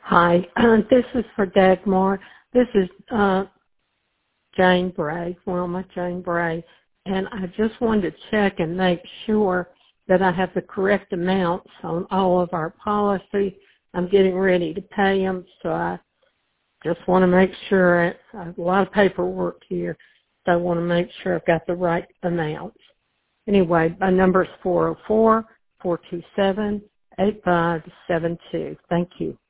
Hi, this is for Dagmar. This is Jane Bray, Wilma Jane Bray, and I just wanted to check and make sure that I have the correct amounts on all of our policies. I'm getting ready to pay them, so I just want to make sure. I have a lot of paperwork here, so I want to make sure I've got the right amounts. Anyway, my number is 404-427-8572. Thank you.